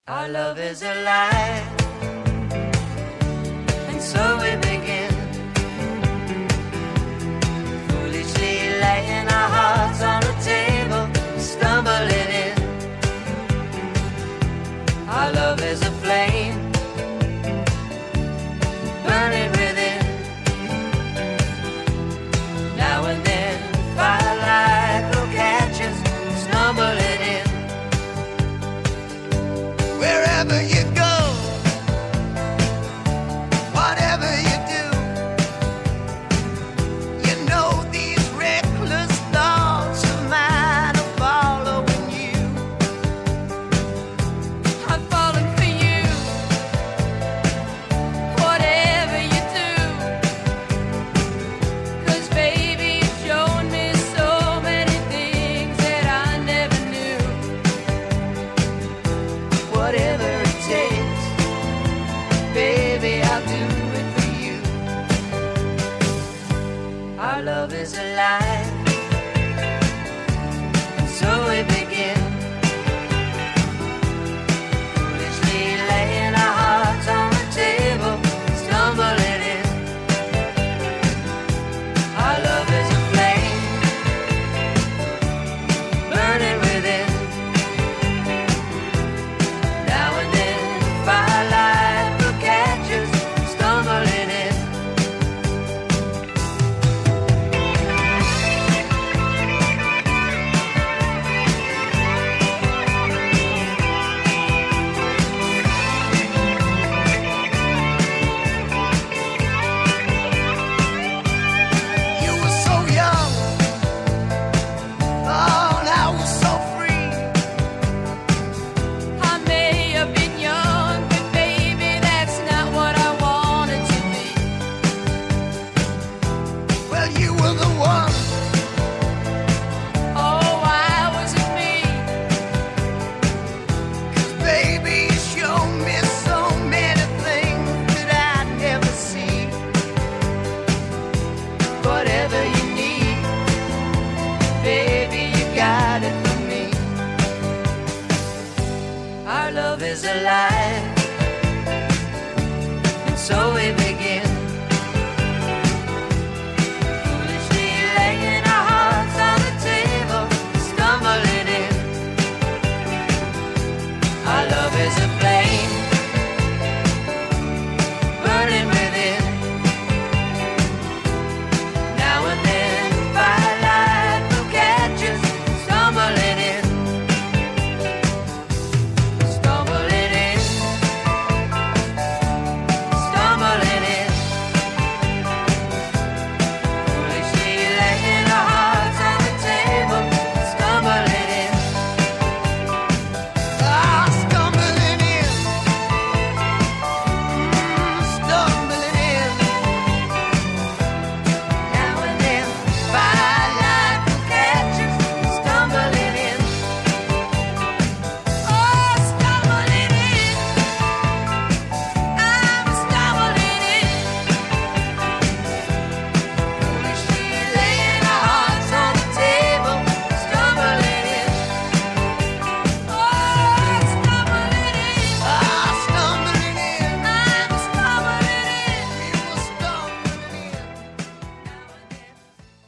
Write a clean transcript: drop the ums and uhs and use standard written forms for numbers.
Our love is alive, and so we begin, foolishly laying our hearts on the table, stumbling in. Our love is a flame, burning within. Now and then, firelight will catch us, stumbling in. Wherever you go, whatever you do, you know these reckless thoughts of mine are following you. I'm falling for you, whatever you do, 'cause baby you've shown me so many things that I never knew. Whatever it takes, baby, I'll do it for you. Our love is alive, and so we begin, foolishly laying our hearts on the table, stumbling in. Our love is a flame, burning within. Now and then, firelight will catch us, stumbling in. You were so young, oh, and I was so free. I may have been young, but baby, that's not what I wanted to be. Well, you were the one. Oh, why was it me? 'Cause baby, you showed me so many things that I'd never see. Whatever you need, baby, you got it for me. Our love is alive, and so we